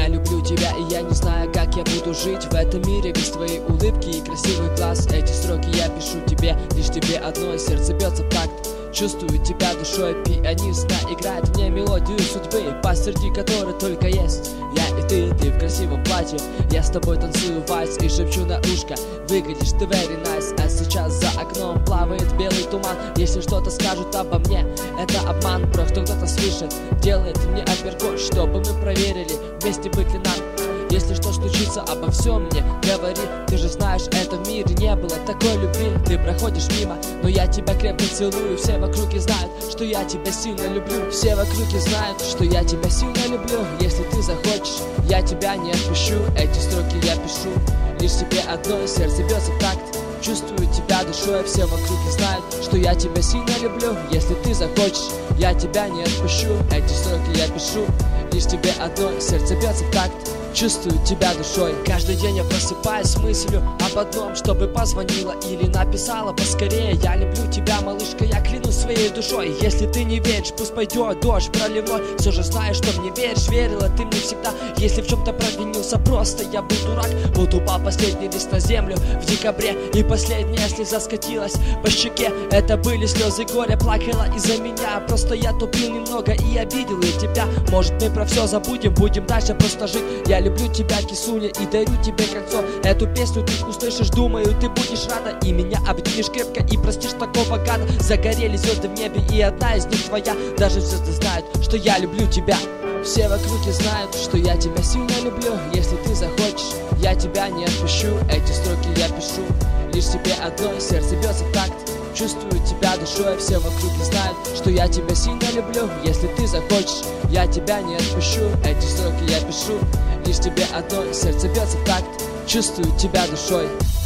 Я люблю тебя, и я не знаю, как я буду жить в этом мире без твоей улыбки и красивых глаз. Эти строки я пишу тебе, лишь тебе одной. Сердце бьется в такт, чувствую тебя душой. Пианист играет мне мелодию судьбы, посреди которой только есть я и ты в красивом платье. Я с тобой танцую вальс и шепчу на ушко: выглядишь ты very nice. А сейчас за окном плавает белый туман. Если что-то скажут обо мне, это обман. Про кто-то слышит, делает мне апперкот, чтобы мы проверили, вместе быть ли нам. Если что случится, обо всем мне говори. Ты же знаешь, это в мире не было такой любви. Ты проходишь мимо, но я тебя крепко целую. Все вокруг и знают, что я тебя сильно люблю. Все вокруг и знают, что я тебя сильно люблю. Если ты захочешь, я тебя не отпущу. Эти строки я пишу лишь тебе одной. Сердце бьется в такт, чувствую тебя душой. Все вокруг и знают, что я тебя сильно люблю. Если ты захочешь, я тебя не отпущу. Эти строки я пишу лишь тебе одной. Сердце бьется в такт, чувствую тебя душой. Каждый день я просыпаюсь с мыслью об одном: чтобы позвонила или написала поскорее. Я люблю тебя, малышка, я клянусь своей душой. Если ты не веришь, пусть пойдет дождь проливной. Все же знаешь, что мне веришь, верила ты мне всегда. Если в чем-то провинился, просто я был дурак. Вот упал последний лист на землю в декабре, и последняя слеза скатилась по щеке. Это были слезы горя, плакала из-за меня. Просто я тупил немного и обидел я тебя. Может, мы про все забудем, будем дальше просто жить. Я люблю тебя, кисуня, и дарю тебе кольцо. Эту песню ты услышишь, думаю, ты будешь рада. И меня обнимешь крепко и простишь такого гада. Загорели звезды в небе, и одна из них твоя. Даже звезды знают, что я люблю тебя. Все вокруг и знают, что я тебя сильно люблю. Если ты захочешь, я тебя не отпущу. Эти строки я пишу лишь тебе одной. Сердце бьется в такт, чувствую тебя душой. Все вокруг и знают, что я тебя сильно люблю. Если ты захочешь, я тебя не отпущу. Эти строки я пишу лишь тебе одной. Сердце бьется в такт, чувствую тебя душой.